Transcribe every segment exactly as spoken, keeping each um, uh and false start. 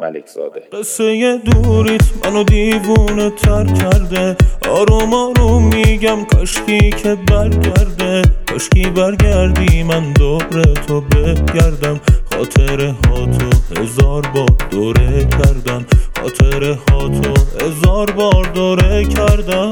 ملکزاده. قصه دوریت منو دیوونه تر کرده، آروم آروم میگم کاشکی که برگرده، کاشکی برگردی من دور تو بگردم، خاطره ها تو هزار بار دوره کردم، خاطره ها تو هزار بار دوره کردم.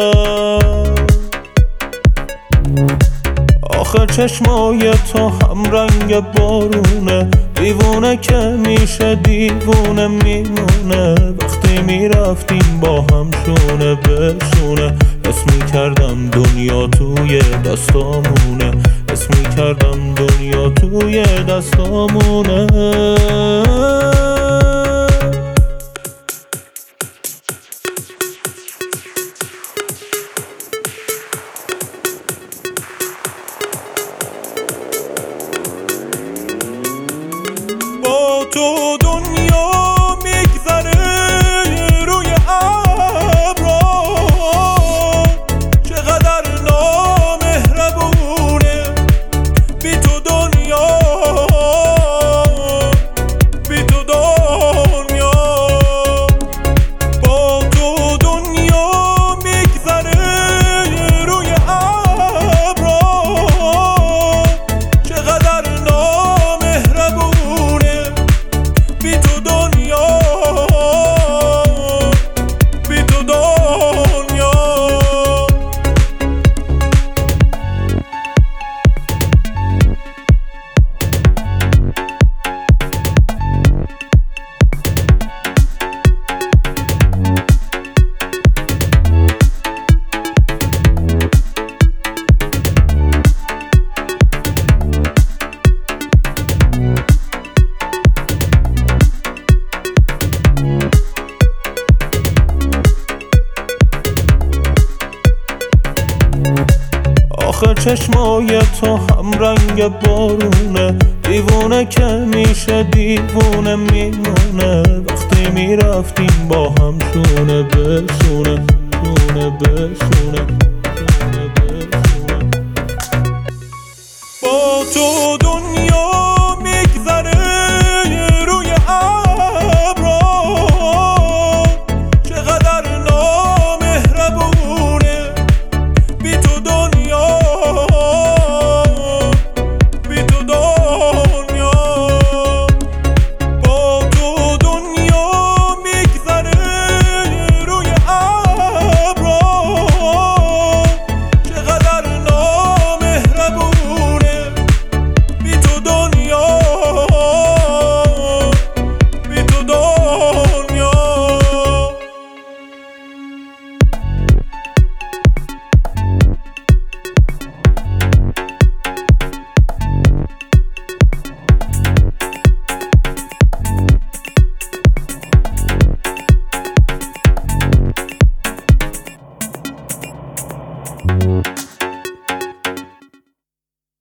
آخه چشمای تو هم رنگ بارونه، دیوونه که میشه دیوونه میمونه، وقتی میرفتیم با هم شونه به شونه، حس میکردم دنیا توی دستامونه، حس میکردم دنیا توی دستامونه. با تو دنیا میگذره روی ابرا، چقدر نامهربونه، بی تو دنیا، بی تو دنیا. با تو دنیا میگذره روی ابرا، چقدر نامهربونه، بی تو دنیا، بی تو دنیا. آخه چشمای تو هم رنگ بارونه، دیوونه که میشه دیوونه میمونه، وقتی میرفتیم با هم شونه به شونه، شونه به شونه، شونه به شونه. با تو